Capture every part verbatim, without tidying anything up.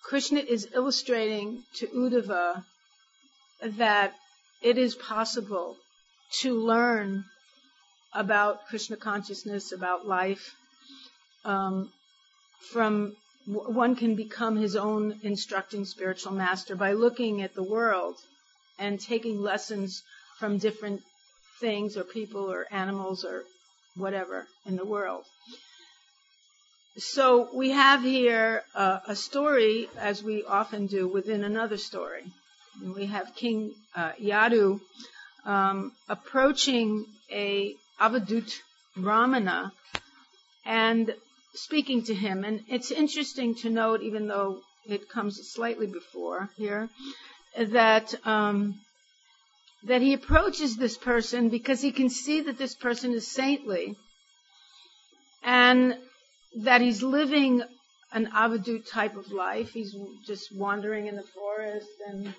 Krishna is illustrating to Uddhava that it is possible to learn about Krishna consciousness, about life, um, from one can become his own instructing spiritual master by looking at the world and taking lessons from different things or people or animals or whatever in the world. So we have here uh, a story, as we often do, within another story. And we have King uh, Yadu um, approaching a Avadut Brahmana and speaking to him. And it's interesting to note, even though it comes slightly before here, that um, that he approaches this person because he can see that this person is saintly and that he's living an Avadut type of life. He's just wandering in the forest and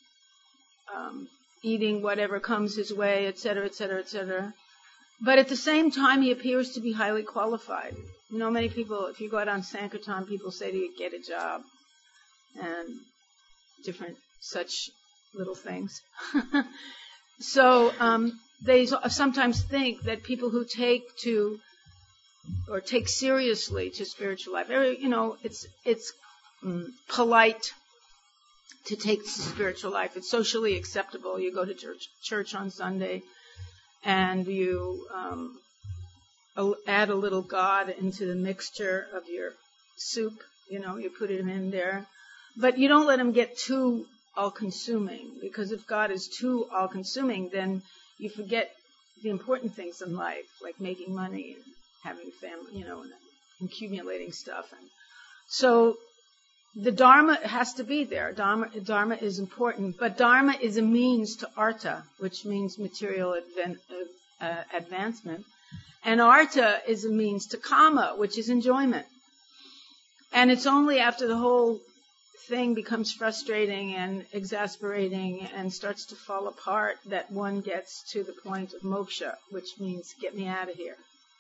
um, eating whatever comes his way, et cetera, et cetera, et cetera. But at the same time, he appears to be highly qualified. You know, many people, if you go out on Sankirtan, people say to you, get a job, and different such little things. So um, they sometimes think that people who take to or take seriously to spiritual life, you know, it's it's um, polite to take to spiritual life. It's socially acceptable. You go to church, church on Sunday, and you um, add a little God into the mixture of your soup. You know, you put him in there, but you don't let him get too all-consuming, because if God is too all-consuming, then you forget the important things in life, like making money and having family, you know, and accumulating stuff. And so the Dharma has to be there. Dharma, Dharma is important, but Dharma is a means to Artha, which means material advan- uh, advancement. And Artha is a means to Kama, which is enjoyment. And it's only after the whole thing becomes frustrating and exasperating and starts to fall apart that one gets to the point of moksha, which means get me out of here.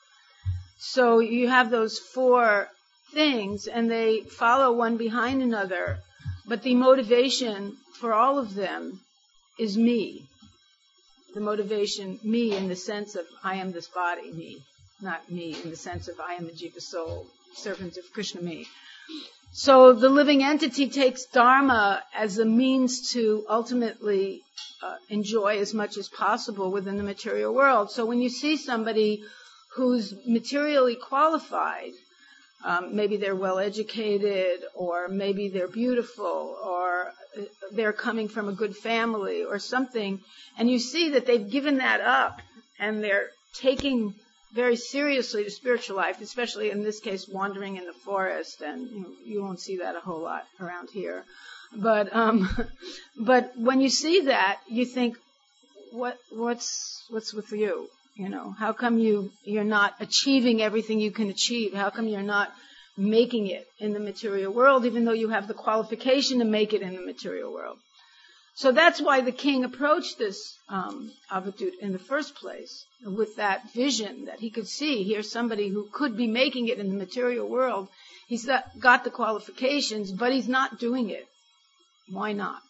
So you have those four things, and they follow one behind another, but the motivation for all of them is me. The motivation, me, in the sense of I am this body, me, not me in the sense of I am the jiva soul, servant of Krishna, me. So the living entity takes Dharma as a means to ultimately uh, enjoy as much as possible within the material world. So when you see somebody who's materially qualified, um, maybe they're well educated, or maybe they're beautiful, or they're coming from a good family or something, and you see that they've given that up and they're taking very seriously to spiritual life, especially in this case, wandering in the forest, and you know, you won't see that a whole lot around here. But um, but when you see that, you think, what what's what's with you? You know, how come you you're not achieving everything you can achieve? How come you're not making it in the material world, even though you have the qualification to make it in the material world? So that's why the king approached this um, Avadut in the first place, with that vision that he could see. Here's somebody who could be making it in the material world. He's got the qualifications, but he's not doing it. Why not?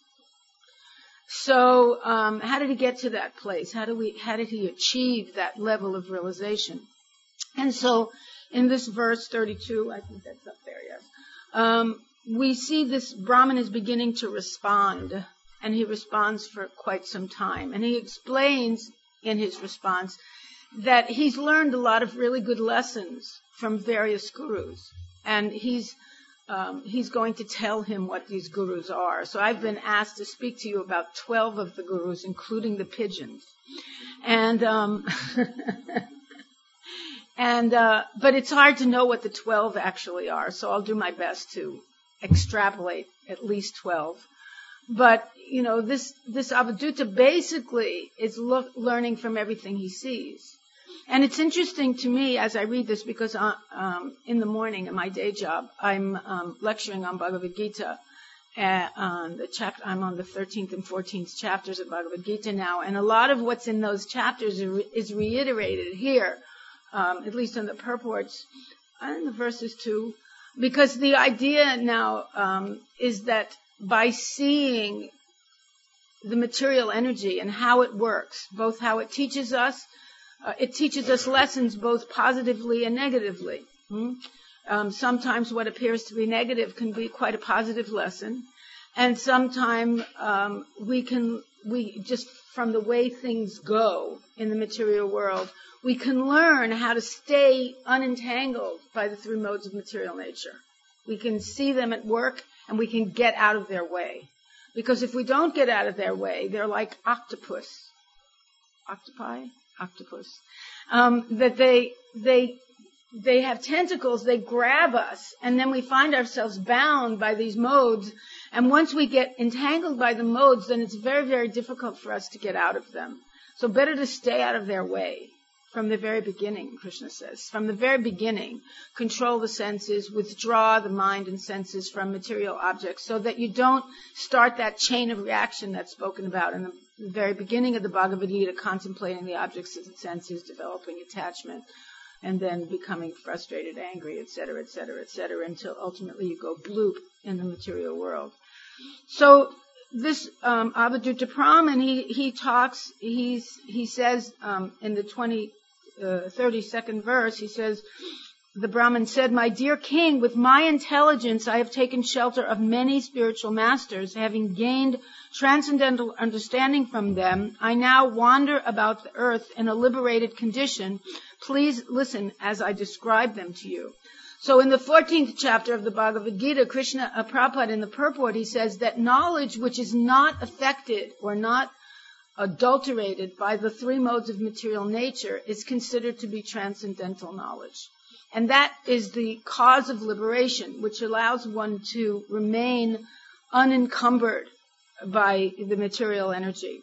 So um, how did he get to that place? How do we? How did he achieve that level of realization? And so in this verse thirty-two, I think that's up there, yes, um, we see this Brahmin is beginning to respond. And he responds for quite some time. And he explains in his response that he's learned a lot of really good lessons from various gurus. And he's um, he's going to tell him what these gurus are. So I've been asked to speak to you about twelve of the gurus, including the pigeons. And um, and uh, but it's hard to know what the twelve actually are. So I'll do my best to extrapolate at least twelve. But, you know, this, this Avadutta basically is look, learning from everything he sees. And it's interesting to me as I read this, because uh, um, in the morning in my day job, I'm um, lecturing on Bhagavad Gita. Uh, on the chapter, I'm on the thirteenth and fourteenth chapters of Bhagavad Gita now. And a lot of what's in those chapters is, re- is reiterated here, um, at least in the purports and the verses too. because the idea now um, is that by seeing the material energy and how it works, both how it teaches us, uh, it teaches us lessons both positively and negatively. Hmm? Um, sometimes what appears to be negative can be quite a positive lesson, and sometimes um, we can, we just from the way things go in the material world, we can learn how to stay unentangled by the three modes of material nature. We can see them at work, and we can get out of their way. Because if we don't get out of their way, they're like octopus. Octopi? Octopus. Um, that they, they, they have tentacles, they grab us, and then we find ourselves bound by these modes. And once we get entangled by the modes, then it's very, very difficult for us to get out of them. So better to stay out of their way. From the very beginning, Krishna says. From the very beginning, control the senses, withdraw the mind and senses from material objects so that you don't start that chain of reaction that's spoken about in the very beginning of the Bhagavad Gita, contemplating the objects of the senses, developing attachment, and then becoming frustrated, angry, et cetera, et cetera, et cetera, until ultimately you go bloop in the material world. So this um, Avadhuta Brahman, he he talks, he's he says um, in the twenty, uh, thirty-second verse, he says, the Brahman said, "My dear king, with my intelligence I have taken shelter of many spiritual masters. Having gained transcendental understanding from them, I now wander about the earth in a liberated condition. Please listen as I describe them to you." So in the fourteenth chapter of the Bhagavad Gita, Krishna, uh, Prabhupada in the purport, he says that knowledge which is not affected or not adulterated by the three modes of material nature is considered to be transcendental knowledge. And that is the cause of liberation, which allows one to remain unencumbered by the material energy.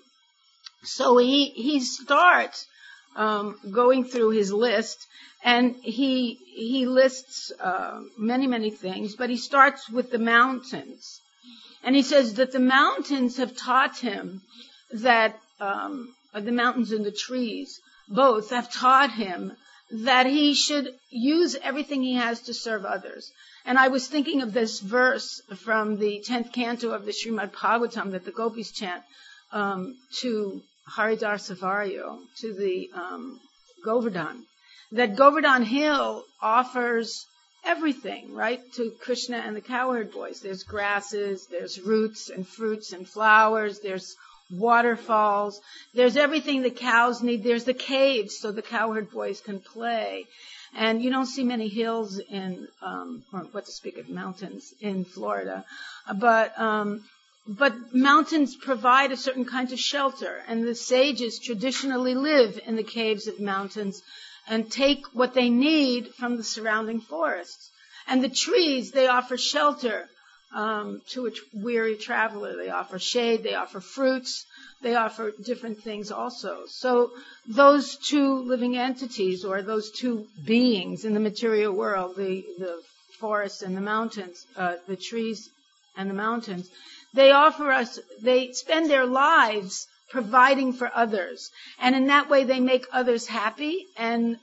So he, he starts um, going through his list, and he he lists uh, many, many things, but he starts with the mountains. And he says that the mountains have taught him that, um, the mountains and the trees, both have taught him that he should use everything he has to serve others. And I was thinking of this verse from the tenth canto of the Srimad Bhagavatam that the gopis chant um, to Haridhar Savaryo, to the um, Govardhan. That Govardhan Hill offers everything, right, to Krishna and the cowherd boys. There's grasses, there's roots and fruits and flowers, there's waterfalls, there's everything the cows need. There's the caves so the cowherd boys can play. And you don't see many hills in, um, or what to speak of mountains in Florida. But, um, but mountains provide a certain kind of shelter, and the sages traditionally live in the caves of mountains and take what they need from the surrounding forests. And the trees, they offer shelter um, to a t- weary traveler. They offer shade, they offer fruits, they offer different things also. So those two living entities, or those two beings in the material world, the, the forests and the mountains, uh, the trees and the mountains, they offer us, they spend their lives providing for others. And in that way they make others happy and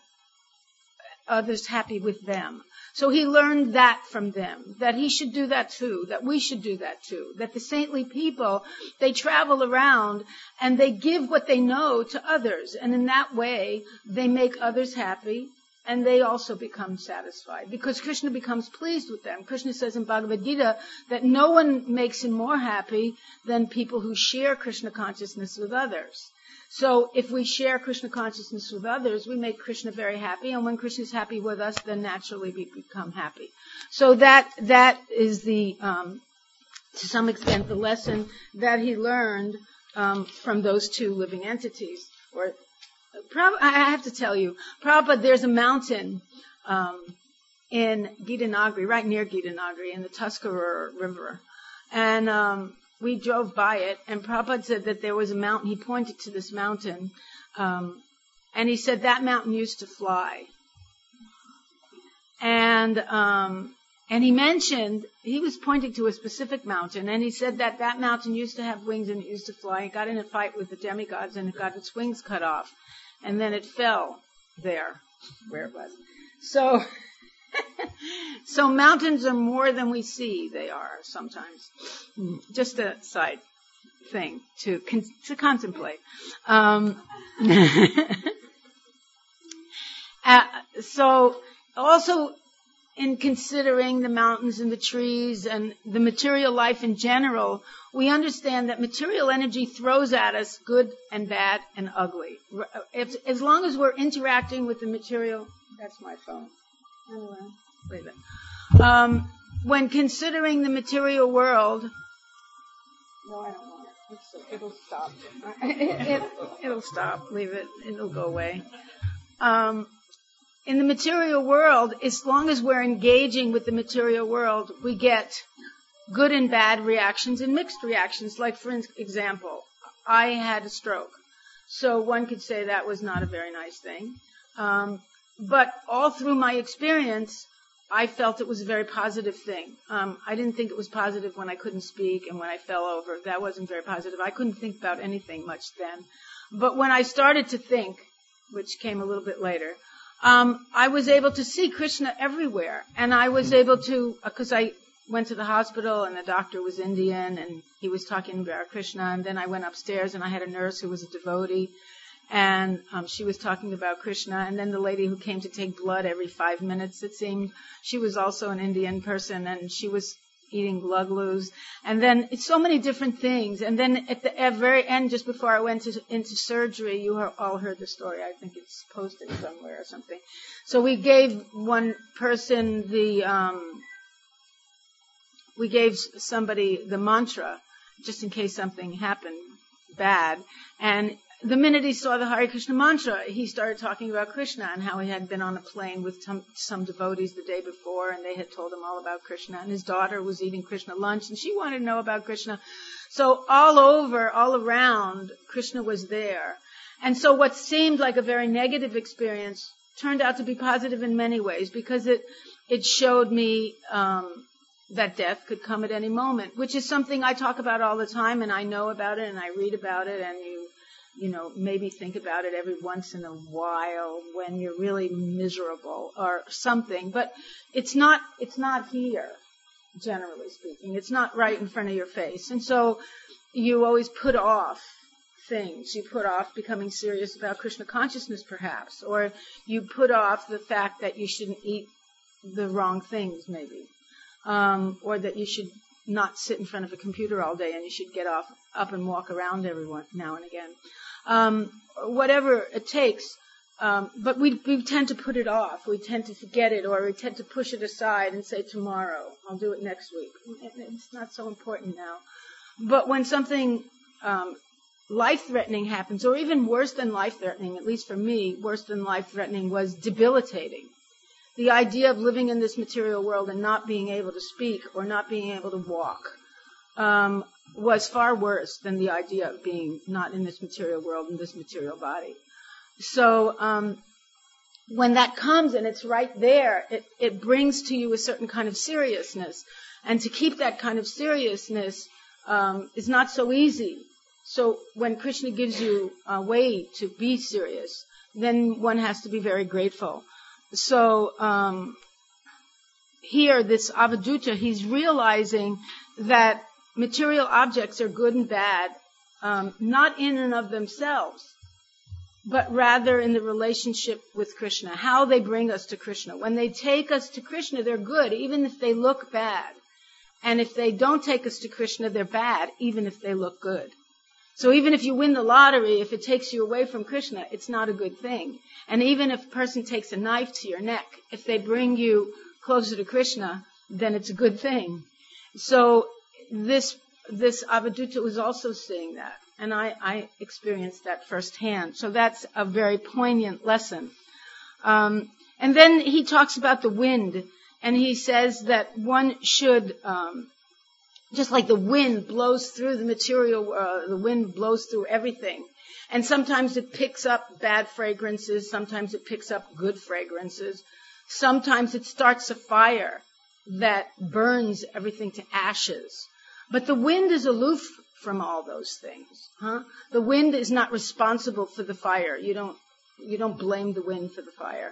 others happy with them. So he learned that from them, that he should do that too, that we should do that too, that the saintly people, they travel around and they give what they know to others. And in that way they make others happy and they also become satisfied because Krishna becomes pleased with them. Krishna says in Bhagavad Gita that no one makes him more happy than people who share Krishna consciousness with others. So if we share Krishna consciousness with others, we make Krishna very happy, and when Krishna is happy with us, then naturally we become happy. So that that is the, um, to some extent, the lesson that he learned um, from those two living entities. Or, I have to tell you, Prabhupada, there's a mountain um, in Gitanagari, right near Gitanagari, in the Tuscarora River, and um, we drove by it, and Prabhupada said that there was a mountain. He pointed to this mountain, um, and he said that mountain used to fly. And um, and he mentioned, he was pointing to a specific mountain, and he said that that mountain used to have wings and it used to fly. It got in a fight with the demigods, and it got its wings cut off, and then it fell there, where it was. So, So mountains are more than we see. They are sometimes. Just a side thing to con- to contemplate. Um, uh, so also in considering the mountains and the trees and the material life in general, we understand that material energy throws at us good and bad and ugly. If, as long as we're interacting with the material, that's my phone. Anyway, leave it. Um, when considering the material world, no, I don't want it. It's, it'll stop. It, it, it'll stop. Leave it. It'll go away. Um, in the material world, as long as we're engaging with the material world, we get good and bad reactions and mixed reactions. Like, for example, I had a stroke. So one could say that was not a very nice thing. Um, but all through my experience, I felt it was a very positive thing. Um, I didn't think it was positive when I couldn't speak and when I fell over. That wasn't very positive. I couldn't think about anything much then. But when I started to think, which came a little bit later, um, I was able to see Krishna everywhere. And I was able to, because I went to the hospital and the doctor was Indian and he was talking about Krishna. And then I went upstairs and I had a nurse who was a devotee. And um, she was talking about Krishna. And then the lady who came to take blood every five minutes, it seemed, she was also an Indian person, and she was eating glugglus. And then it's so many different things. And then at the at very end, just before I went to, into surgery, you all heard the story. I think it's posted somewhere or something. So we gave one person the, um, we gave somebody the mantra, just in case something happened bad. And the minute he saw the Hare Krishna mantra, he started talking about Krishna and how he had been on a plane with some, some devotees the day before, and they had told him all about Krishna. And his daughter was eating Krishna lunch, and she wanted to know about Krishna. So all over, all around, Krishna was there. And so what seemed like a very negative experience turned out to be positive in many ways, because it it showed me um, that death could come at any moment, which is something I talk about all the time, and I know about it, and I read about it, and you you know, maybe think about it every once in a while when you're really miserable or something. But it's not, it's not here, generally speaking. It's not right in front of your face. And so you always put off things. You put off becoming serious about Krishna consciousness, perhaps. Or you put off the fact that you shouldn't eat the wrong things, maybe. Um, or that you should not sit in front of a computer all day and you should get off, up and walk around every one, now and again. Um, whatever it takes, um, but we, we tend to put it off. We tend to forget it, or we tend to push it aside and say, tomorrow, I'll do it next week. It's not so important now. But when something um, life-threatening happens, or even worse than life-threatening, at least for me, worse than life-threatening was debilitating. The idea of living in this material world and not being able to speak or not being able to walk um, was far worse than the idea of being not in this material world, in this material body. So um, when that comes and it's right there, it, it brings to you a certain kind of seriousness. And to keep that kind of seriousness um, is not so easy. So when Krishna gives you a way to be serious, then one has to be very grateful. So um, here, this Avadhuta, he's realizing that material objects are good and bad, um, not in and of themselves, but rather in the relationship with Krishna, how they bring us to Krishna. When they take us to Krishna, they're good, even if they look bad. And if they don't take us to Krishna, they're bad, even if they look good. So even if you win the lottery, if it takes you away from Krishna, it's not a good thing. And even if a person takes a knife to your neck, if they bring you closer to Krishna, then it's a good thing. So this this Avadhuta was also seeing that. And I, I experienced that firsthand. So that's a very poignant lesson. Um, and then he talks about the wind. And he says that one should... Um, Just like the wind blows through the material, uh, the wind blows through everything. And sometimes it picks up bad fragrances. Sometimes it picks up good fragrances. Sometimes it starts a fire that burns everything to ashes. But the wind is aloof from all those things. Huh? The wind is not responsible for the fire. You don't, you don't blame the wind for the fire.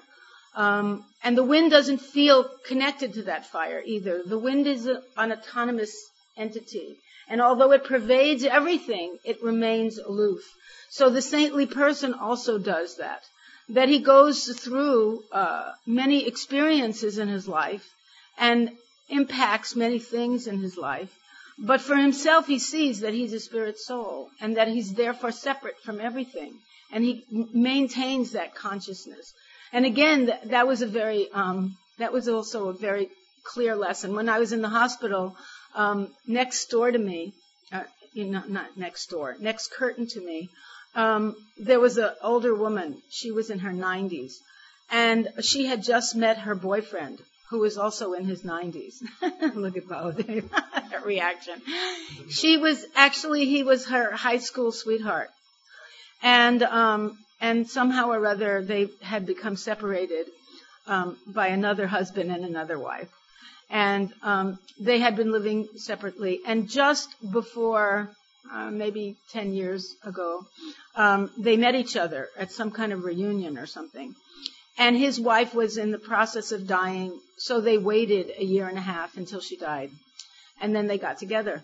Um, and the wind doesn't feel connected to that fire either. The wind is a, an autonomous entity. And although it pervades everything, it remains aloof. So the saintly person also does that. That he goes through uh, many experiences in his life and impacts many things in his life. But for himself, he sees that he's a spirit soul and that he's therefore separate from everything. And he m- maintains that consciousness. And again, th- that was a very, um, that was also a very clear lesson. When I was in the hospital, um, next door to me, uh, you know, not next door, next curtain to me, um, there was an older woman. She was in her nineties. And she had just met her boyfriend, who was also in his nineties. Look at both. Her reaction. She was, actually, he was her high school sweetheart. And, um, and somehow or other they had become separated, um, by another husband and another wife. And, um, they had been living separately. And just before, uh, maybe ten years ago, um, they met each other at some kind of reunion or something. And his wife was in the process of dying, so they waited a year and a half until she died. And then they got together.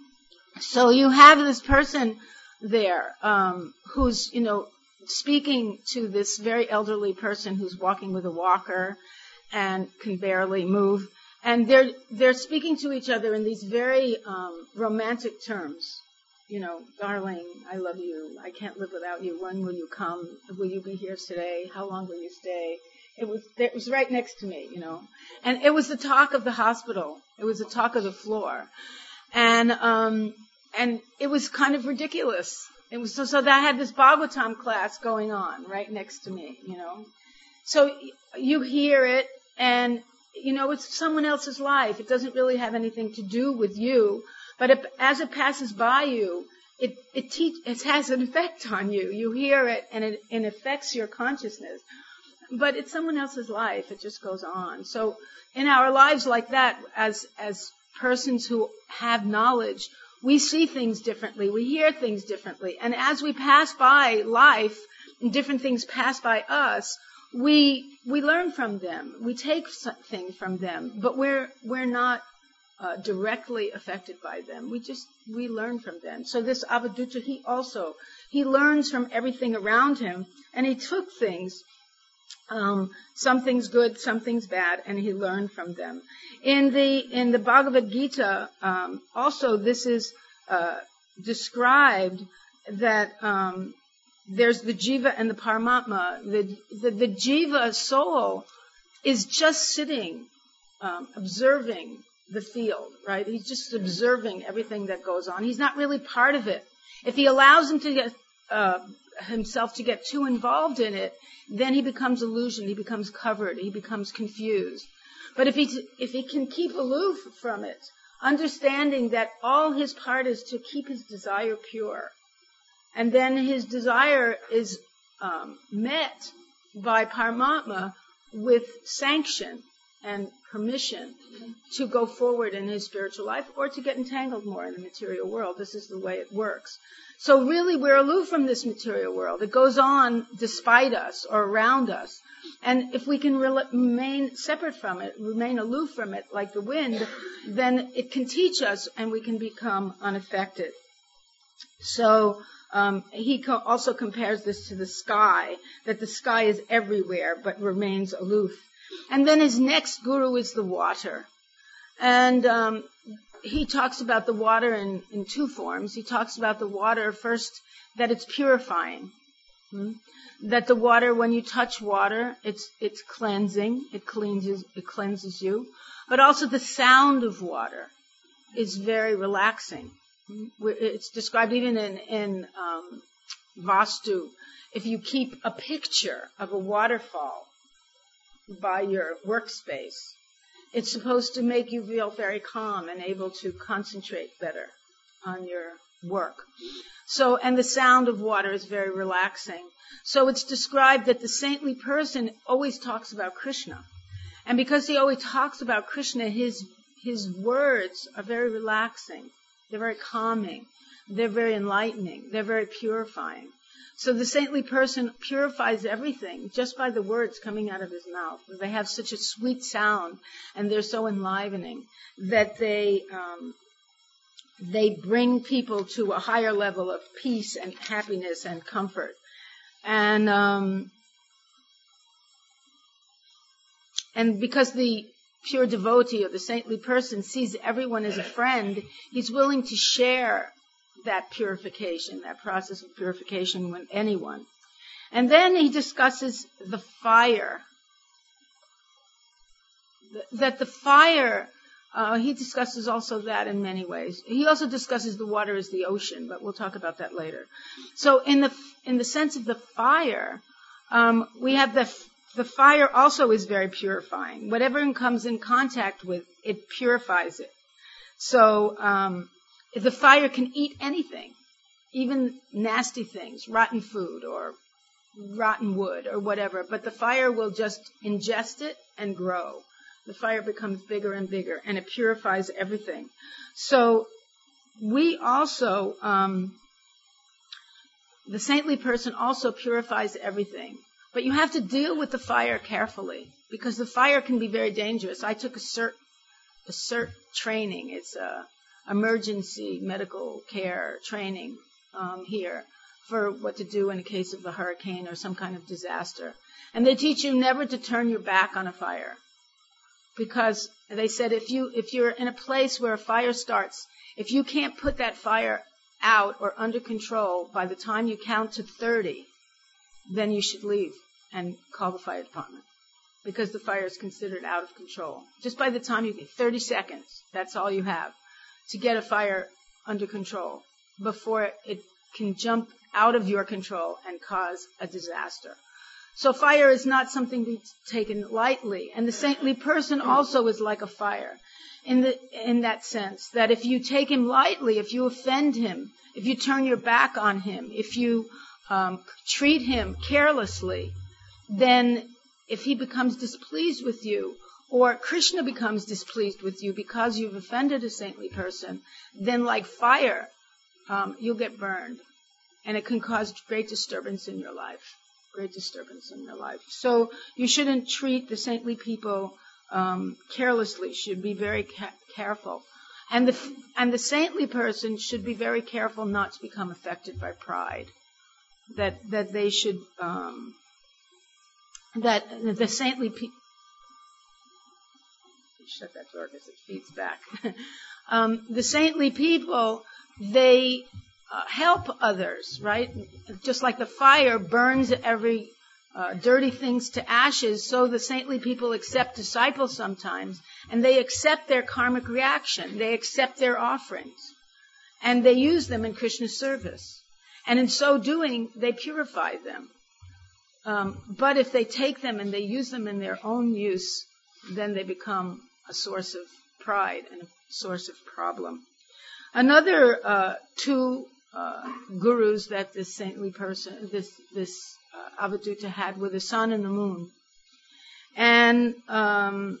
So you have this person there, um, who's, you know, speaking to this very elderly person who's walking with a walker and can barely move. And they're, they're speaking to each other in these very, um, romantic terms. You know, darling, I love you. I can't live without you. When will you come? Will you be here today? How long will you stay? It was, it was right next to me, you know. And it was the talk of the hospital. It was the talk of the floor. And, um, and it was kind of ridiculous. It was so, so that I had this Bhagavatam class going on right next to me, you know. So you hear it and, you know, it's someone else's life. It doesn't really have anything to do with you. But it, as it passes by you, it it, teach, it has an effect on you. You hear it, and it, it affects your consciousness. But it's someone else's life. It just goes on. So in our lives like that, as as persons who have knowledge, we see things differently. We hear things differently. And as we pass by life, and different things pass by us, we we learn from them. We take something from them. But we're we're not Uh, directly affected by them. We just, we learn from them. So this Avadhuta, he also, he learns from everything around him, and he took things, um, some things good, some things bad, and he learned from them. In the, in the Bhagavad Gita, um, also this is, uh, described that, um, there's the jiva and the paramatma. The, the, the jiva soul is just sitting, um, observing the field, right? He's just observing everything that goes on. He's not really part of it. If he allows him to get, uh, himself to get too involved in it, then he becomes illusioned. He becomes covered. He becomes confused. But if he, if he can keep aloof from it, understanding that all his part is to keep his desire pure, and then his desire is, um, met by Paramatma with sanction and permission to go forward in his spiritual life or to get entangled more in the material world. This is the way it works. So really we're aloof from this material world. It goes on despite us or around us. And if we can re- remain separate from it, remain aloof from it like the wind, then it can teach us and we can become unaffected. So um, he co- also compares this to the sky, that the sky is everywhere but remains aloof. And then his next guru is the water. And um, he talks about the water in, in two forms. He talks about the water first, that it's purifying. Hmm? That the water, when you touch water, it's it's cleansing. It cleanses it cleanses you. But also the sound of water is very relaxing. Hmm? It's described even in, in um, Vastu. If you keep a picture of a waterfall by your workspace, it's supposed to make you feel very calm and able to concentrate better on your work. So, and the sound of water is very relaxing. So it's described that the saintly person always talks about Krishna. And because he always talks about Krishna, his, his words are very relaxing. They're very calming. They're very enlightening. They're very purifying. So the saintly person purifies everything just by the words coming out of his mouth. They have such a sweet sound, and they're so enlivening that they um, they bring people to a higher level of peace and happiness and comfort. And um, and because the pure devotee or the saintly person sees everyone as a friend, he's willing to share that purification, that process of purification with anyone. And then he discusses the fire. That the fire, uh, he discusses also that in many ways. He also discusses the water as the ocean, but we'll talk about that later. So in the in the sense of the fire, um, we have the the fire also is very purifying. Whatever it comes in contact with, it purifies it. So um, the fire can eat anything, even nasty things, rotten food or rotten wood or whatever, but the fire will just ingest it and grow. The fire becomes bigger and bigger, and it purifies everything. So we also, um, the saintly person also purifies everything. But you have to deal with the fire carefully, because the fire can be very dangerous. I took a CERT, a CERT training. It's a emergency medical care training um, here for what to do in a case of a hurricane or some kind of disaster. And they teach you never to turn your back on a fire. Because they said if you if you're in a place where a fire starts, if you can't put that fire out or under control by the time you count to thirty, then you should leave and call the fire department, because the fire is considered out of control. Just by the time you get thirty seconds, that's all you have to get a fire under control before it can jump out of your control and cause a disaster. So fire is not something to be taken lightly. And the saintly person also is like a fire in the, in that sense, that if you take him lightly, if you offend him, if you turn your back on him, if you um, treat him carelessly, then if he becomes displeased with you, or Krishna becomes displeased with you because you've offended a saintly person, then like fire, um, you'll get burned. And it can cause great disturbance in your life. Great disturbance in your life. So you shouldn't treat the saintly people um, carelessly. You should be very ca- careful. And the and the saintly person should be very careful not to become affected by pride. That that they should um, that the saintly people. Shut that door because it feeds back. um, the saintly people, they uh, help others, right? Just like the fire burns every uh, dirty things to ashes, so the saintly people accept disciples sometimes, and they accept their karmic reaction. They accept their offerings, and they use them in Krishna's service. And in so doing, they purify them. Um, but if they take them and they use them in their own use, then they become a source of pride and a source of problem. Another uh, two uh, gurus that this saintly person, this this uh, Avadhuta had, were the sun and the moon. And um,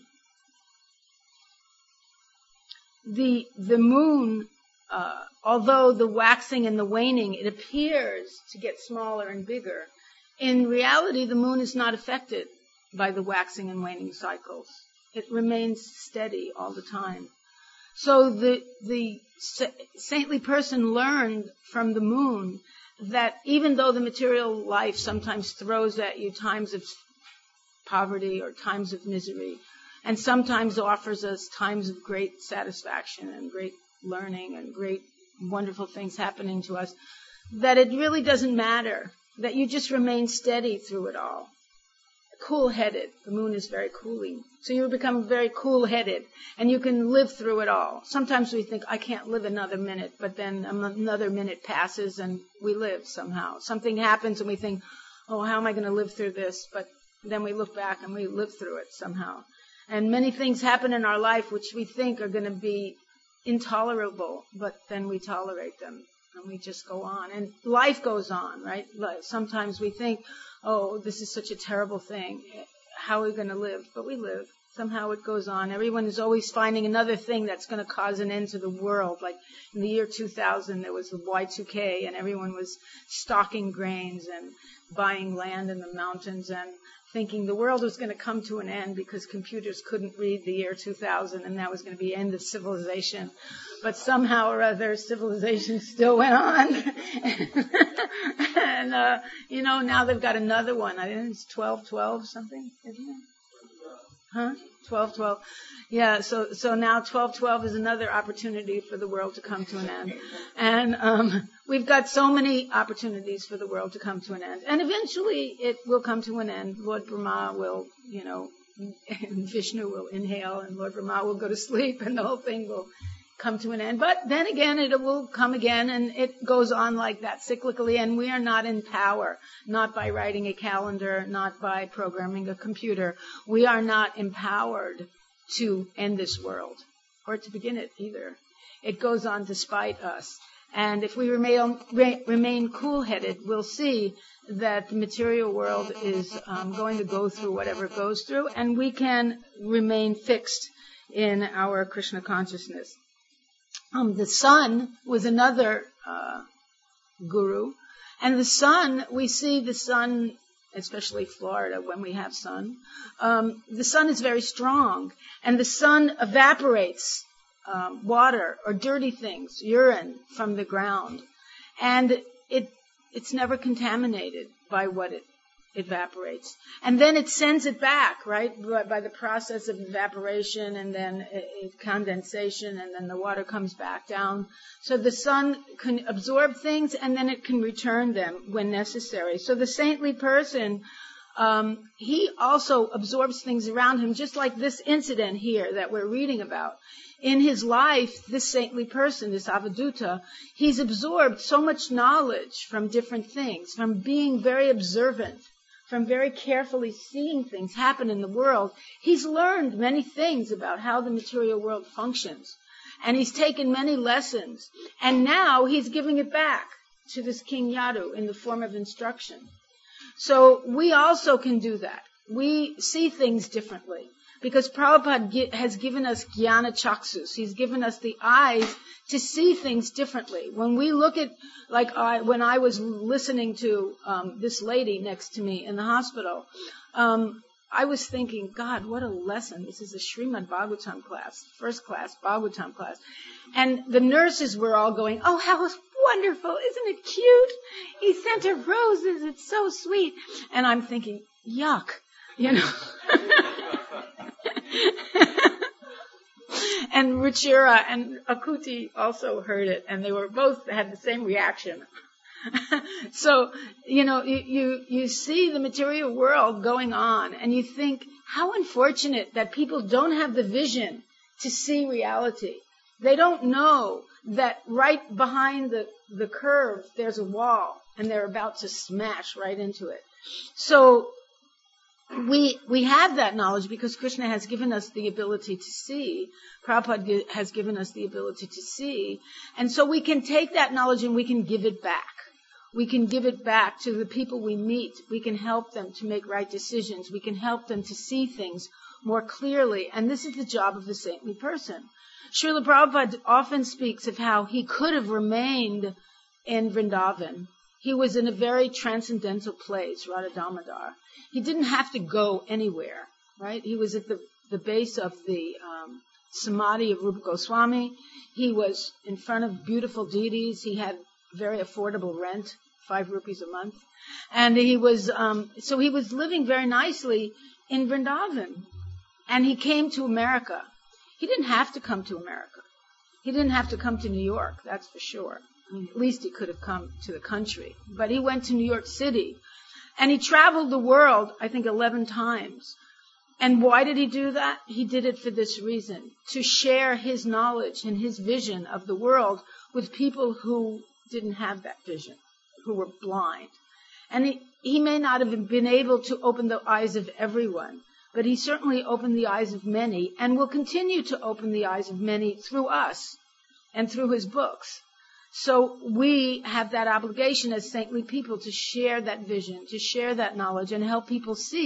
the the moon, uh, although the waxing and the waning, it appears to get smaller and bigger. In reality, the moon is not affected by the waxing and waning cycles. It remains steady all the time. So the the saintly person learned from the moon that even though the material life sometimes throws at you times of poverty or times of misery, and sometimes offers us times of great satisfaction and great learning and great wonderful things happening to us, that it really doesn't matter, that you just remain steady through it all. Cool-headed. The moon is very cooling. So you become very cool-headed, and you can live through it all. Sometimes we think, I can't live another minute, but then another minute passes and we live somehow. Something happens and we think, oh, how am I going to live through this? But then we look back and we live through it somehow. And many things happen in our life which we think are going to be intolerable, but then we tolerate them. And we just go on. And life goes on, right? Sometimes we think, oh, this is such a terrible thing. How are we going to live? But we live Somehow it goes on. Everyone is always finding another thing that's going to cause an end to the world. Like in the year two thousand, there was the Y two K, and everyone was stocking grains and buying land in the mountains and thinking the world was going to come to an end because computers couldn't read the year two thousand, and that was going to be the end of civilization. But somehow or other, civilization still went on. and, uh, you know, now they've got another one. I think it's twelve twelve something, isn't it? Huh? twelve twelve. Yeah, so so now twelve twelve is another opportunity for the world to come to an end. And um, we've got so many opportunities for the world to come to an end. And eventually it will come to an end. Lord Brahma will, you know, and Vishnu will inhale, and Lord Brahma will go to sleep, and the whole thing will come to an end. But then again, it will come again, and it goes on like that cyclically, and we are not in power, not by writing a calendar, not by programming a computer. We are not empowered to end this world, or to begin it either. It goes on despite us. And if we remain, re, remain cool-headed, we'll see that the material world is um, going to go through whatever it goes through, and we can remain fixed in our Krishna consciousness. Um, the sun was another uh, guru. And the sun, we see the sun, especially Florida when we have sun, um, the sun is very strong. And the sun evaporates um, water or dirty things, urine from the ground. And it it's never contaminated by what it evaporates. And then it sends it back, right, by, by the process of evaporation and then it, it, condensation, and then the water comes back down. So the sun can absorb things, and then it can return them when necessary. So the saintly person, um, he also absorbs things around him, just like this incident here that we're reading about. In his life, this saintly person, this Avadhuta, he's absorbed so much knowledge from different things, from being very observant, from very carefully seeing things happen in the world. He's learned many things about how the material world functions. And he's taken many lessons. And now he's giving it back to this King Yadu in the form of instruction. So we also can do that. We see things differently. Because Prabhupada has given us jnana chaksus. He's given us the eyes to see things differently. When we look at, like I, when I was listening to um, this lady next to me in the hospital, um, I was thinking, God, what a lesson. This is a Srimad Bhagavatam class, first class Bhagavatam class. And the nurses were all going, oh, how wonderful. Isn't it cute? He sent her roses. It's so sweet. And I'm thinking, yuck, you know. And Ruchira and Akuti also heard it, and they were both had the same reaction. So, you know, you, you you see the material world going on, and you think, how unfortunate that people don't have the vision to see reality. They don't know that right behind the, the curve there's a wall, and they're about to smash right into it. So We we have that knowledge because Krishna has given us the ability to see. Prabhupada has given us the ability to see. And so we can take that knowledge and we can give it back. We can give it back to the people we meet. We can help them to make right decisions. We can help them to see things more clearly. And this is the job of the saintly person. Srila Prabhupada often speaks of how he could have remained in Vrindavan. He was in a very transcendental place, Radha Damodar. He didn't have to go anywhere, right? He was at the, the base of the um, Samadhi of Rupa Goswami. He was in front of beautiful deities. He had very affordable rent, five rupees a month. And he was, um, so he was living very nicely in Vrindavan. And he came to America. He didn't have to come to America. He didn't have to come to New York, that's for sure. I mean, at least he could have come to the country. But he went to New York City. And he traveled the world, I think, eleven times. And why did he do that? He did it for this reason, to share his knowledge and his vision of the world with people who didn't have that vision, who were blind. And he, he may not have been able to open the eyes of everyone, but he certainly opened the eyes of many and will continue to open the eyes of many through us and through his books. So we have that obligation as saintly people to share that vision, to share that knowledge, and help people see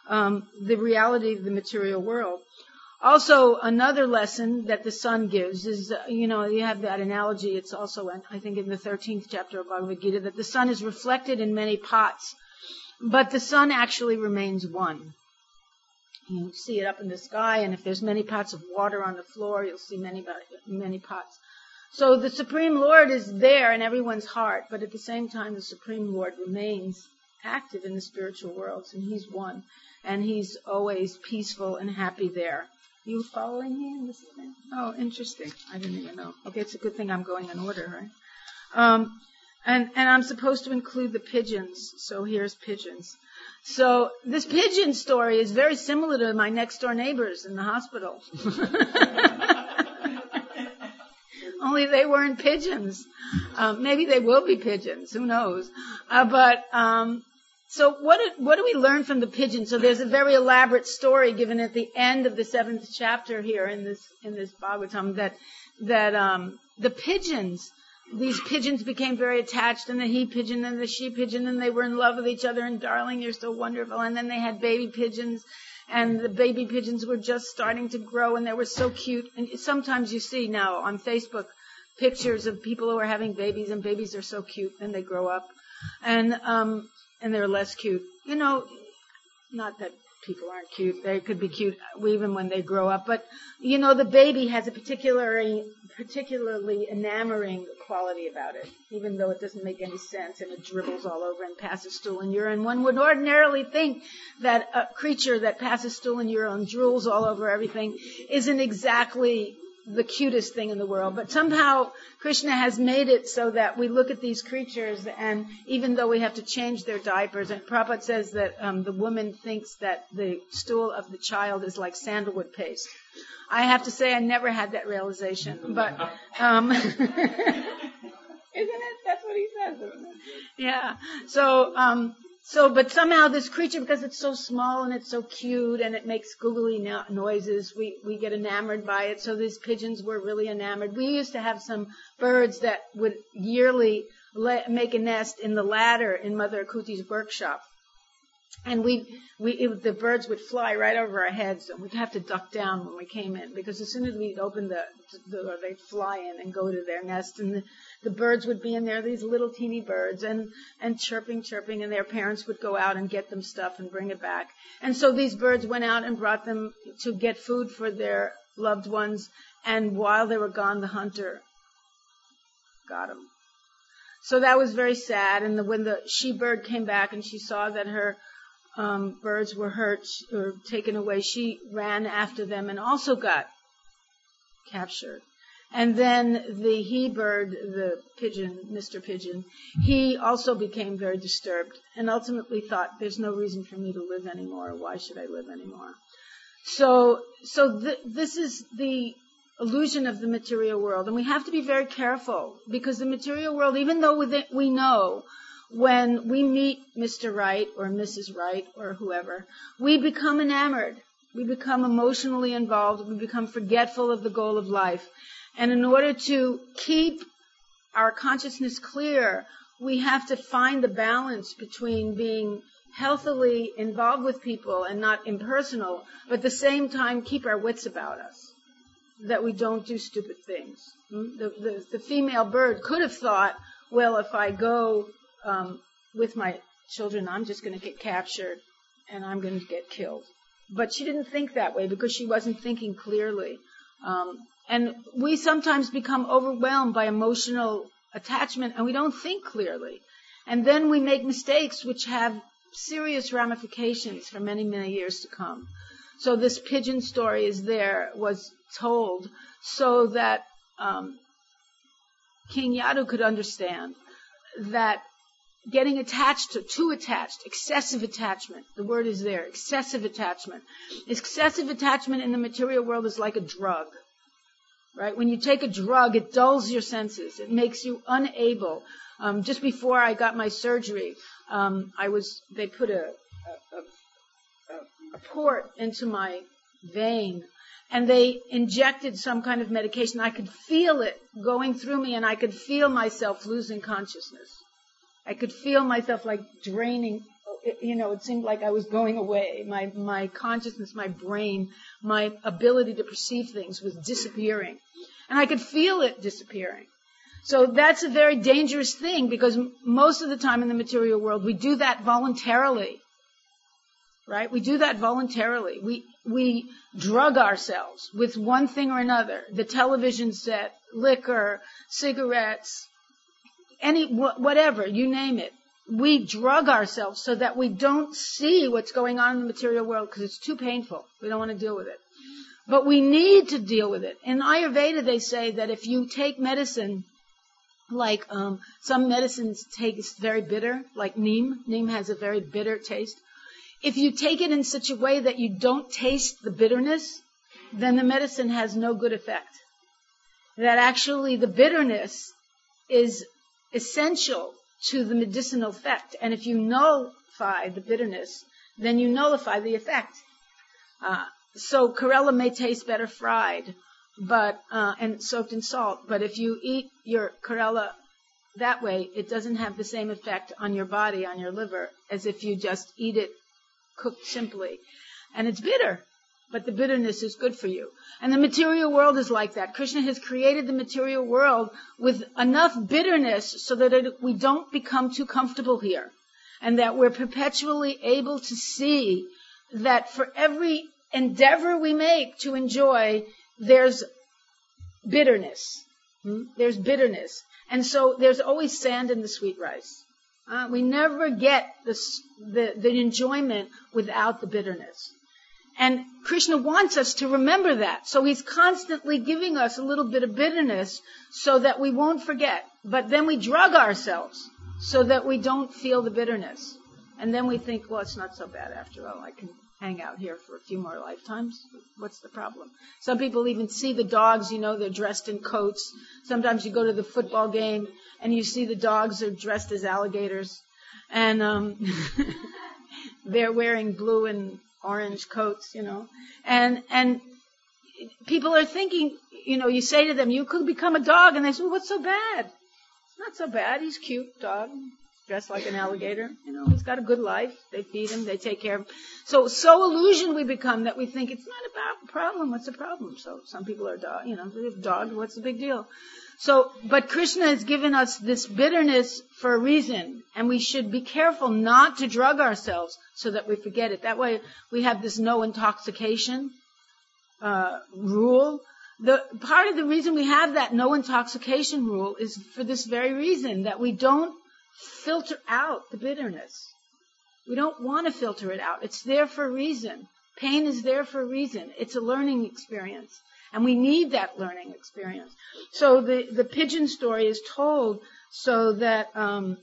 um, the reality of the material world. Also, another lesson that the sun gives is, uh, you know, you have that analogy. It's also, in, I think, in the thirteenth chapter of Bhagavad Gita, that the sun is reflected in many pots, but the sun actually remains one. You see it up in the sky, and if there's many pots of water on the floor, you'll see many, many pots. So the Supreme Lord is there in everyone's heart, but at the same time, the Supreme Lord remains active in the spiritual worlds, and He's one, and He's always peaceful and happy there. You following me in this thing? Oh, interesting. I didn't even know. Okay, it's a good thing I'm going in order, right? Um, and, and I'm supposed to include the pigeons, so here's pigeons. So this pigeon story is very similar to my next door neighbors in the hospital. Only they weren't pigeons. Um, maybe they will be pigeons. Who knows? Uh, but um, so what do, what do we learn from the pigeon? So there's a very elaborate story given at the end of the seventh chapter here in this in this Bhagavatam that that um, the pigeons. These pigeons became very attached, and the he pigeon and the she pigeon, and they were in love with each other, and darling, you're so wonderful. And then they had baby pigeons, and the baby pigeons were just starting to grow, and they were so cute. And sometimes you see now on Facebook pictures of people who are having babies, and babies are so cute, and they grow up, and um, and they're less cute. You know, not that people aren't cute; they could be cute even when they grow up. But you know, the baby has a particularly particularly enamoring quality about it, even though it doesn't make any sense and it dribbles all over and passes stool and urine. One would ordinarily think that a creature that passes stool and urine and drools all over everything isn't exactly the cutest thing in the world. But somehow Krishna has made it so that we look at these creatures, and even though we have to change their diapers, and Prabhupada says that um, the woman thinks that the stool of the child is like sandalwood paste. I have to say I never had that realization, but um, isn't it? That's what he says, isn't it? Yeah. So, um, so, but somehow this creature, because it's so small and it's so cute and it makes googly no- noises, we we get enamored by it. So these pigeons were really enamored. We used to have some birds that would yearly le- make a nest in the ladder in Mother Akuti's workshop. And we, we, it, the birds would fly right over our heads, and we'd have to duck down when we came in, because as soon as we'd open the, the they'd fly in and go to their nest, and the, the birds would be in there, these little teeny birds, and, and chirping, chirping, and their parents would go out and get them stuff and bring it back. And so these birds went out and brought them to get food for their loved ones, and while they were gone, the hunter got them. So that was very sad, and the, when the she-bird came back and she saw that her Um, birds were hurt or taken away, she ran after them and also got captured. And then the he-bird, the pigeon, Mister Pigeon, he also became very disturbed and ultimately thought, there's no reason for me to live anymore. Why should I live anymore? So, so th- this is the illusion of the material world. And we have to be very careful, because the material world, even though we know when we meet Mister Right or Missus Right or whoever, we become enamored. We become emotionally involved. We become forgetful of the goal of life. And in order to keep our consciousness clear, we have to find the balance between being healthily involved with people and not impersonal, but at the same time keep our wits about us, that we don't do stupid things. The, the, the female bird could have thought, well, if I go Um, with my children, I'm just going to get captured and I'm going to get killed. But she didn't think that way, because she wasn't thinking clearly. Um, and we sometimes become overwhelmed by emotional attachment and we don't think clearly. And then we make mistakes which have serious ramifications for many, many years to come. So this pigeon story is there, was told so that um, King Yadu could understand that getting attached to, too attached, excessive attachment, the word is there, excessive attachment. Excessive attachment in the material world is like a drug, right? When you take a drug, it dulls your senses. It makes you unable. Um, just before I got my surgery, um, I was, they put a, a, a, a port into my vein, and they injected some kind of medication. I could feel it going through me, and I could feel myself losing consciousness. I could feel myself like draining it, you know, it seemed like I was going away. My, my consciousness, my brain, my ability to perceive things was disappearing. And I could feel it disappearing. So that's a very dangerous thing, because most of the time in the material world, we do that voluntarily. Right? We do that voluntarily. We, we drug ourselves with one thing or another. The television set, liquor, cigarettes, any, wh- whatever, you name it. We drug ourselves so that we don't see what's going on in the material world because it's too painful. We don't want to deal with it. But we need to deal with it. In Ayurveda, they say that if you take medicine, like um, some medicines taste very bitter, like neem. Neem has a very bitter taste. If you take it in such a way that you don't taste the bitterness, then the medicine has no good effect. That actually the bitterness is essential to the medicinal effect. And if you nullify the bitterness, then you nullify the effect. Uh, so Corella may taste better fried, but uh, and soaked in salt. But if you eat your Corella that way, it doesn't have the same effect on your body, on your liver, as if you just eat it cooked simply. And it's bitter, but the bitterness is good for you. And the material world is like that. Krishna has created the material world with enough bitterness so that it, we don't become too comfortable here. And that we're perpetually able to see that for every endeavor we make to enjoy, there's bitterness. Hmm? There's bitterness. And so there's always sand in the sweet rice. Uh, we never get the, the, the enjoyment without the bitterness. And Krishna wants us to remember that. So he's constantly giving us a little bit of bitterness so that we won't forget. But then we drug ourselves so that we don't feel the bitterness. And then we think, well, it's not so bad after all. I can hang out here for a few more lifetimes. What's the problem? Some people even see the dogs, you know, they're dressed in coats. Sometimes you go to the football game and you see the dogs are dressed as alligators. And um they're wearing blue and orange coats, you know. And and people are thinking, you know, you say to them, you could become a dog. And they say, well, what's so bad? It's not so bad. He's cute, dog. Dressed like an alligator. You know, he's got a good life. They feed him. They take care of him. So, so illusioned we become that we think it's not about a problem. What's the problem? So some people are dog, you know, dog, what's the big deal? So, but Krishna has given us this bitterness for a reason, and we should be careful not to drug ourselves so that we forget it. That way we have this no intoxication uh rule. The part of the reason we have that no intoxication rule is for this very reason, that we don't filter out the bitterness. We don't want to filter it out. It's there for a reason. Pain is there for a reason. It's a learning experience. And we need that learning experience. So the, the pigeon story is told so that um,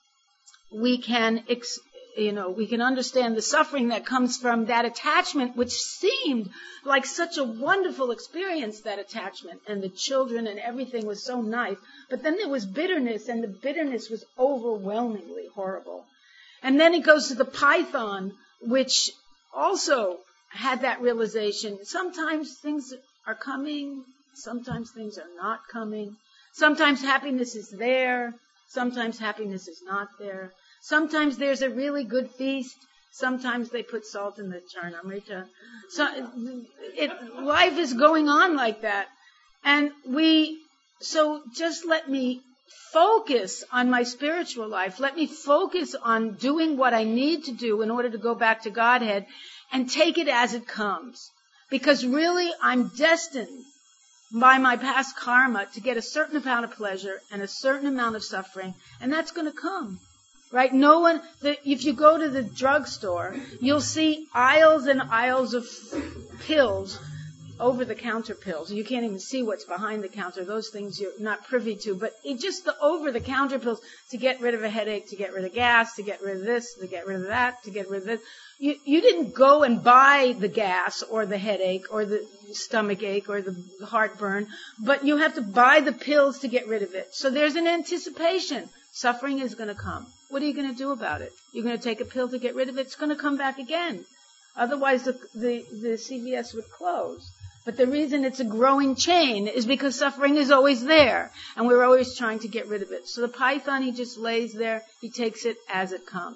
we can, ex, you know, we can understand the suffering that comes from that attachment, which seemed like such a wonderful experience, that attachment, and the children and everything was so nice. But then there was bitterness, and the bitterness was overwhelmingly horrible. And then it goes to the python, which also had that realization. Sometimes things are coming. Sometimes things are not coming. Sometimes happiness is there. Sometimes happiness is not there. Sometimes there's a really good feast. Sometimes they put salt in the charnamrita. So it, life is going on like that. And we, so just let me focus on my spiritual life. Let me focus on doing what I need to do in order to go back to Godhead, and take it as it comes. Because really, I'm destined by my past karma to get a certain amount of pleasure and a certain amount of suffering, and that's going to come. Right? No one, the, if you go to the drugstore, you'll see aisles and aisles of pills, over-the-counter pills. You can't even see what's behind the counter. Those things you're not privy to. But it just the over-the-counter pills to get rid of a headache, to get rid of gas, to get rid of this, to get rid of that, to get rid of this. You, you didn't go and buy the gas or the headache or the stomach ache or the heartburn, but you have to buy the pills to get rid of it. So there's an anticipation. Suffering is going to come. What are you going to do about it? You're going to take a pill to get rid of it? It's going to come back again. Otherwise, the, the, the C V S would close. But the reason it's a growing chain is because suffering is always there, and we're always trying to get rid of it. So the python, he just lays there. He takes it as it comes.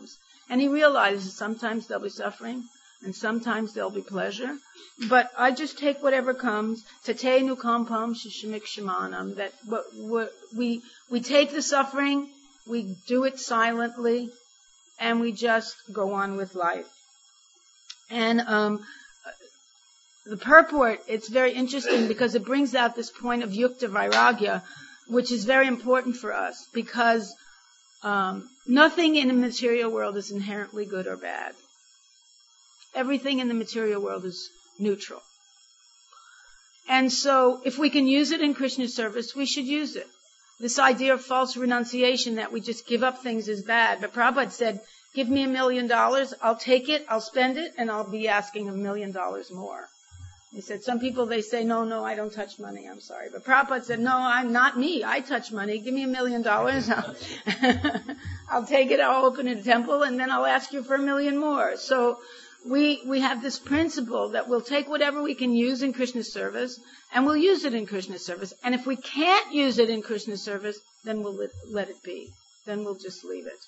And he realizes sometimes there'll be suffering and sometimes there'll be pleasure. But I just take whatever comes. Tatenu kampam shishimik shamanam. That what, what, we, we take the suffering, we do it silently, and we just go on with life. And um, the purport, it's very interesting because it brings out this point of yukta vairagya, which is very important for us because um, nothing in the material world is inherently good or bad. Everything in the material world is neutral. And so if we can use it in Krishna's service, we should use it. This idea of false renunciation that we just give up things is bad. But Prabhupada said, give me a million dollars, I'll take it, I'll spend it, and I'll be asking a million dollars more. He said, some people, they say, no, no, I don't touch money, I'm sorry. But Prabhupada said, no, I'm not me, I touch money, give me a million dollars, I'll, I'll take it, I'll open a temple, and then I'll ask you for a million more. So we we have this principle that we'll take whatever we can use in Krishna's service, and we'll use it in Krishna's service. And if we can't use it in Krishna's service, then we'll let, let it be. Then we'll just leave it.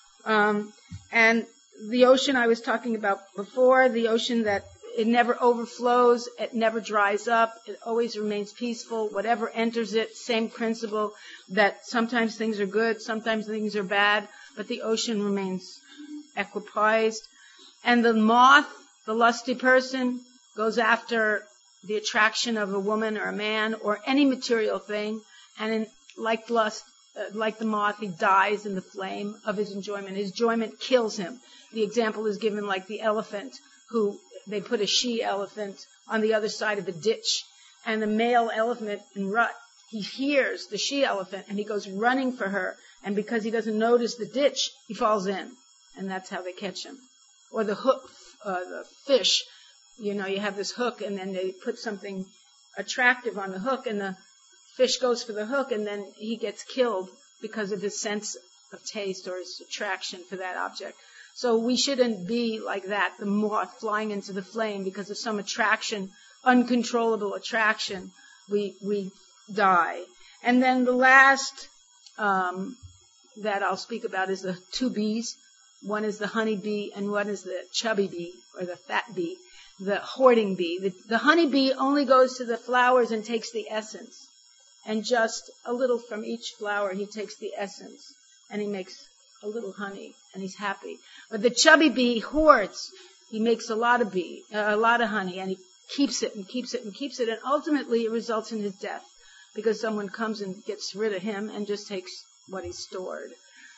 Um, and the ocean I was talking about before, the ocean that it never overflows, it never dries up, it always remains peaceful. Whatever enters it, same principle that sometimes things are good, sometimes things are bad, but the ocean remains equipoised. And the moth, the lusty person, goes after the attraction of a woman or a man or any material thing, and in, like lust, uh, like the moth, he dies in the flame of his enjoyment. His enjoyment kills him. The example is given like the elephant, who they put a she-elephant on the other side of a ditch, and the male elephant in rut, he hears the she-elephant, and he goes running for her, and because he doesn't notice the ditch, he falls in, and that's how they catch him. Or the hook, uh, the fish, you know, you have this hook and then they put something attractive on the hook and the fish goes for the hook and then he gets killed because of his sense of taste or his attraction for that object. So we shouldn't be like that, the moth flying into the flame because of some attraction, uncontrollable attraction, we, we die. And then the last, um, that I'll speak about is the two bees. One is the honey bee and one is the chubby bee or the fat bee, the hoarding bee. The, the honey bee only goes to the flowers and takes the essence. And just a little from each flower he takes the essence and he makes a little honey and he's happy. But the chubby bee hoards. He makes a lot of bee, uh, a lot of honey and he keeps it and keeps it and keeps it and ultimately it results in his death because someone comes and gets rid of him and just takes what he stored.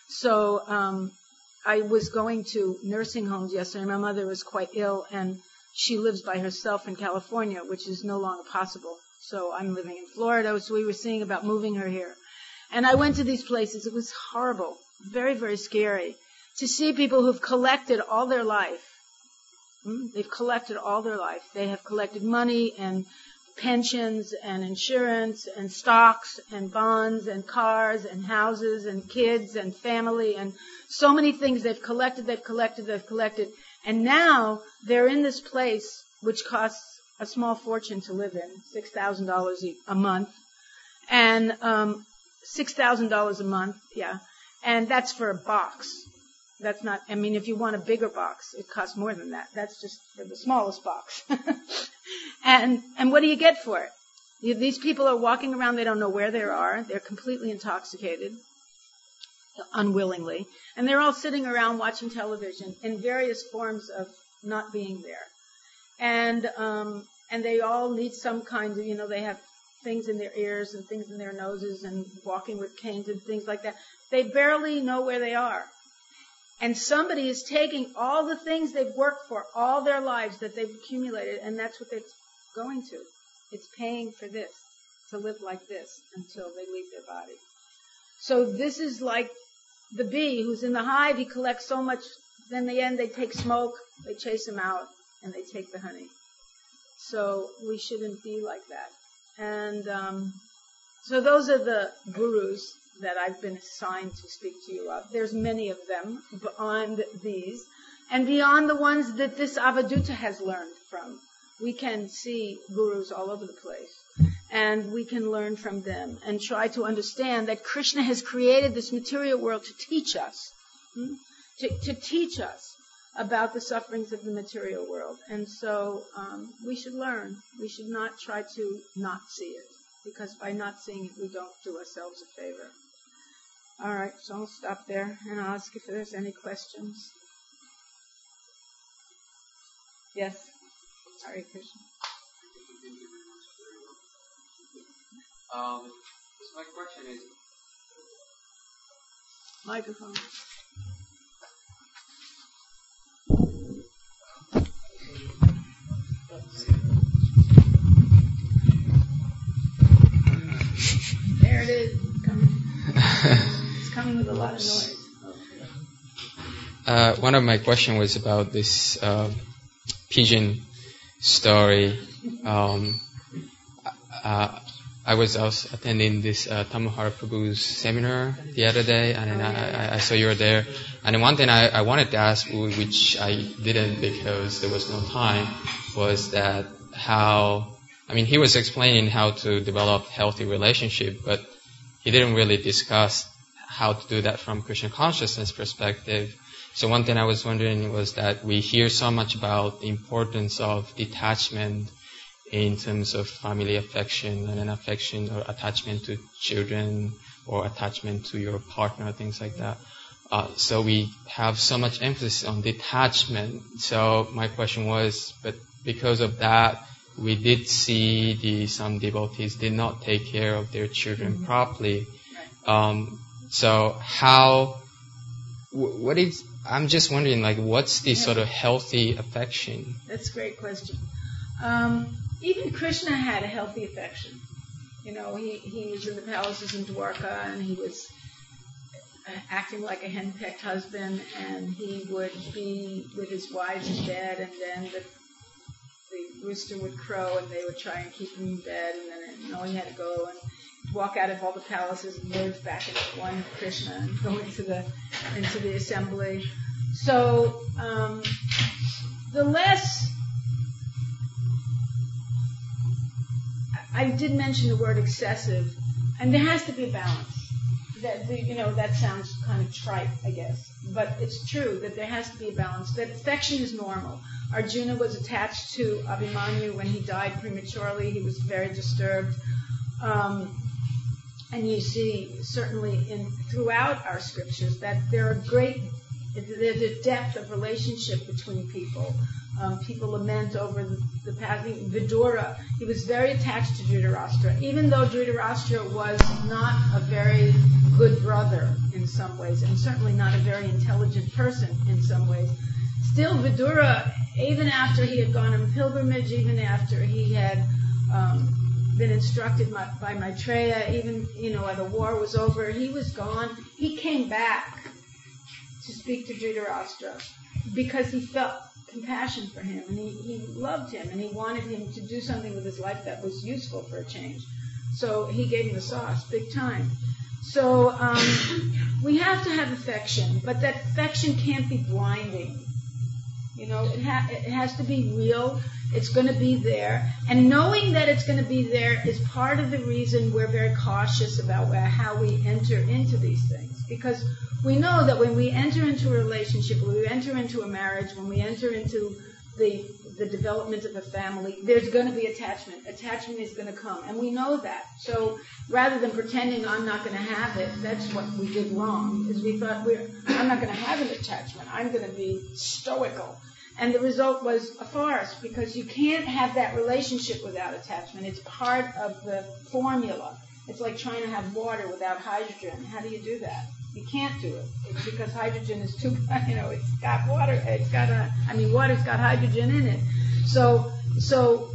So, um, I was going to nursing homes yesterday. My mother was quite ill, and she lives by herself in California, which is no longer possible. So I'm living in Florida, so we were seeing about moving her here. And I went to these places. It was horrible, very, very scary to see people who've collected all their life. Hmm? They've collected all their life. They have collected money and pensions and insurance and stocks and bonds and cars and houses and kids and family and so many things they've collected, they've collected, they've collected. And now they're in this place which costs a small fortune to live in, six thousand dollars a month. And um six thousand dollars a month, yeah. And that's for a box. That's not, I mean, if you want a bigger box, it costs more than that. That's just for the smallest box. and and what do you get for it? You, these people are walking around, they don't know where they are. They're completely intoxicated, unwillingly. And they're all sitting around watching television in various forms of not being there. And um and they all need some kind of, you know, they have things in their ears and things in their noses and walking with canes and things like that. They barely know where they are. And somebody is taking all the things they've worked for all their lives that they've accumulated, and that's what they're going to. It's paying for this, to live like this until they leave their body. So this is like the bee who's in the hive. He collects so much, then in the end they take smoke, they chase him out, and they take the honey. So we shouldn't be like that. And um, so those are the gurus that I've been assigned to speak to you of. There's many of them beyond these, and beyond the ones that this Avadhuta has learned from. We can see gurus all over the place, and we can learn from them and try to understand that Krishna has created this material world to teach us, hmm? to, to teach us about the sufferings of the material world. And so um, we should learn. We should not try to not see it, because by not seeing it, we don't do ourselves a favor. All right, so I'll stop there and I'll ask if there's any questions. Yes? Sorry, Krishna. Um, so my question is... Microphone. There it is. It's coming. It's coming with a lot of noise. Uh, one of my questions was about this uh, pigeon story. Um, uh, I was also attending this uh, Tamahara Prabhu's seminar the other day, and then I, I saw you were there. And then one thing I, I wanted to ask, which I didn't because there was no time, was that how, I mean, he was explaining how to develop healthy relationship, but he didn't really discuss how to do that from Krishna consciousness perspective. So one thing I was wondering was that we hear so much about the importance of detachment in terms of family affection and an affection or attachment to children or attachment to your partner, things like that. Uh, so we have so much emphasis on detachment. So my question was, but because of that, we did see the some devotees did not take care of their children mm-hmm. properly. Um, so how, what is, I'm just wondering, like, what's the sort of healthy affection? That's a great question. Um, even Krishna had a healthy affection. You know, he, he was in the palaces in Dwarka, and he was acting like a henpecked husband, and he would be with his wives in bed, and then the, the rooster would crow, and they would try and keep him in bed, and then you know he had to go and walk out of all the palaces and live back in one Krishna and go into the into the assembly. So um, the less I did mention the word excessive, and there has to be a balance. That the, you know that sounds kind of trite, I guess, but it's true that there has to be a balance. That affection is normal. Arjuna was attached to Abhimanyu when he died prematurely. He was very disturbed, um, and you see certainly in throughout our scriptures that there are great there's a depth of relationship between people. Um, people lament over the, the past. Vidura, he was very attached to Dhritarashtra, even though Dhritarashtra was not a very good brother in some ways, and certainly not a very intelligent person in some ways. Still, Vidura, even after he had gone on pilgrimage, even after he had um, been instructed by, by Maitreya, even you know, the war was over, he was gone. He came back to speak to Dhritarashtra because he felt compassion for him, and he, he loved him, and he wanted him to do something with his life that was useful for a change. So he gave him the sauce, big time. So um, we have to have affection, but that affection can't be blinding. You know, it, ha- it has to be real. It's going to be there, and knowing that it's going to be there is part of the reason we're very cautious about where, how we enter into these things, because we know that when we enter into a relationship, when we enter into a marriage, when we enter into the the development of a family, there's going to be attachment. Attachment is going to come, and we know that. So rather than pretending I'm not going to have it, that's what we did wrong, is we thought we're I'm not going to have an attachment. I'm going to be stoical. And the result was a farce, because you can't have that relationship without attachment. It's part of the formula. It's like trying to have water without hydrogen. How do you do that? You can't do it. It's because hydrogen is too, you know, it's got water, it's got a, I mean, water's got hydrogen in it. So, so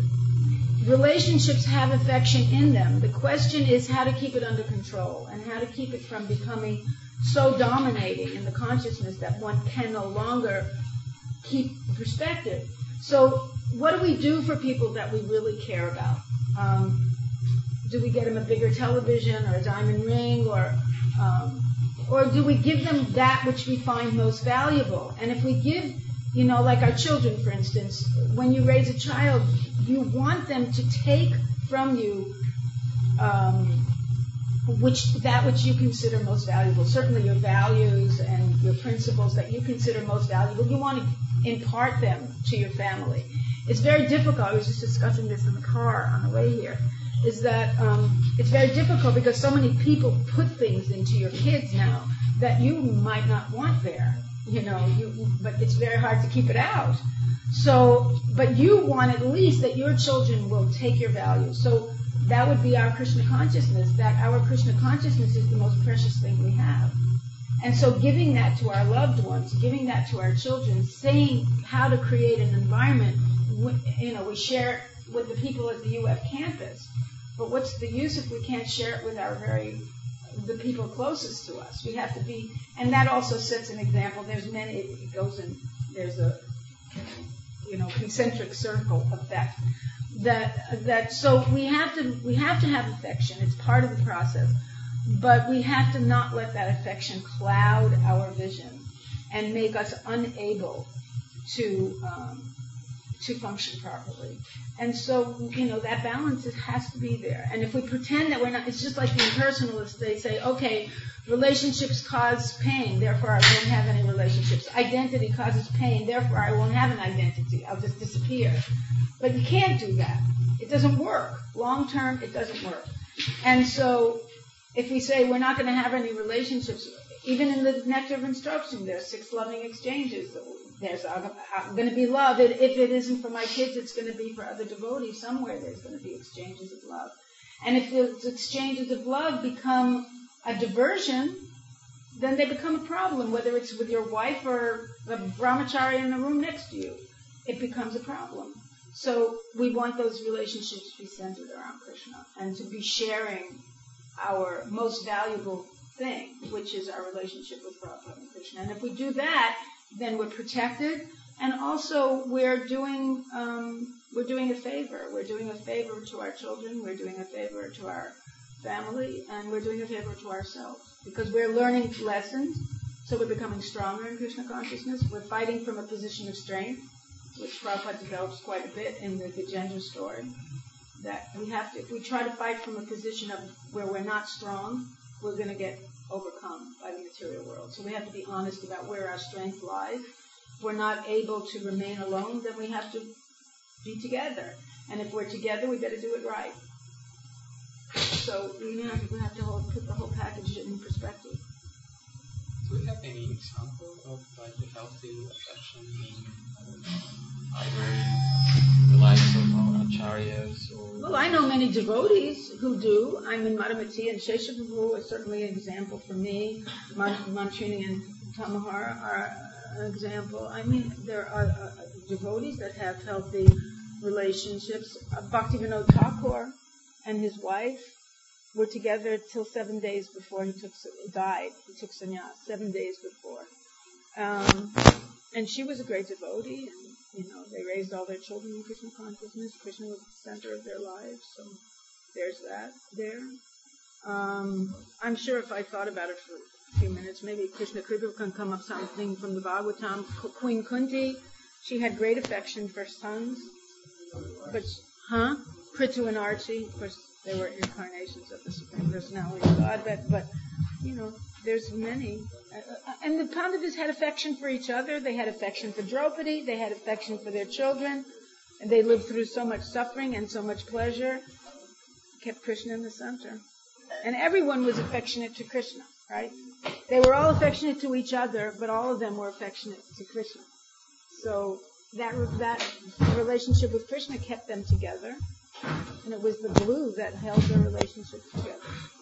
relationships have affection in them. The question is how to keep it under control and how to keep it from becoming so dominating in the consciousness that one can no longer keep perspective. So what do we do for people that we really care about? Um, do we get them a bigger television or a diamond ring, or um, or do we give them that which we find most valuable? And if we give, you know, like our children, for instance, when you raise a child, you want them to take from you um, which that which you consider most valuable. Certainly your values and your principles that you consider most valuable, you want to impart them to your family. It's very difficult. I was just discussing this in the car on the way here. Is that um, it's very difficult because so many people put things into your kids now that you might not want there. You know, you, but it's very hard to keep it out. So, but you want at least that your children will take your values. So that would be our Krishna consciousness, that our Krishna consciousness is the most precious thing we have. And so giving that to our loved ones, giving that to our children, saying how to create an environment, you know, we share it with the people at the U F campus. But what's the use if we can't share it with our very, the people closest to us? We have to be, and that also sets an example. There's many, it goes in, there's a, you know, concentric circle effect. That, that, so we have to, we have to have affection. It's part of the process. But we have to not let that affection cloud our vision and make us unable to, um, to function properly. And so, you know, that balance is, has to be there. And if we pretend that we're not, it's just like the impersonalists, they say, okay, relationships cause pain, therefore I won't have any relationships. Identity causes pain, therefore I won't have an identity. I'll just disappear. But you can't do that. It doesn't work. Long term, it doesn't work. And so, if we say we're not going to have any relationships, even in the nectar of instruction, there's six loving exchanges. There's uh, going to be love. It, if it isn't for my kids, it's going to be for other devotees. Somewhere there's going to be exchanges of love. And if those exchanges of love become a diversion, then they become a problem, whether it's with your wife or a brahmachari in the room next to you. It becomes a problem. So we want those relationships to be centered around Krishna and to be sharing our most valuable thing, which is our relationship with Prabhupada and Krishna. And if we do that, then we're protected, and also we're doing um, we're doing a favor. We're doing a favor to our children. We're doing a favor to our family, and we're doing a favor to ourselves because we're learning lessons. So we're becoming stronger in Krishna consciousness. We're fighting from a position of strength, which Prabhupada develops quite a bit in the Gajendra story. That we have to, if we try to fight from a position of where we're not strong, we're going to get overcome by the material world. So we have to be honest about where our strength lies. If we're not able to remain alone, then we have to be together. And if we're together, we better do it right. So we have, we have to hold, put the whole package in perspective. Do we have any example of like the healthy affection in either the lives of our acharyas or? Well, I know many devotees who do. I mean, Madhumati and Sheshaprabhu is certainly an example for me. Mantrini and Tamahara are an example. I mean, there are uh, devotees that have healthy relationships. Uh, Bhaktivinoda Thakur and his wife were together till seven days before he took died. He took sannyas seven days before, um, and she was a great devotee. And you know, they raised all their children in Krishna consciousness. Krishna was the center of their lives. So there's that there. Um, I'm sure if I thought about it for a few minutes, maybe Krishna Kripa can come up something from the Bhagavatam. Queen Kunti, she had great affection for sons, but huh? Prithu and Archie, of course. They were incarnations of the Supreme Personality of God, but, but you know, there's many. Uh, and the Pandavas had affection for each other. They had affection for Draupadi. They had affection for their children. And they lived through so much suffering and so much pleasure. Kept Krishna in the center. And everyone was affectionate to Krishna, right? They were all affectionate to each other, but all of them were affectionate to Krishna. So that that relationship with Krishna kept them together. And it was the glue that held their relationship together.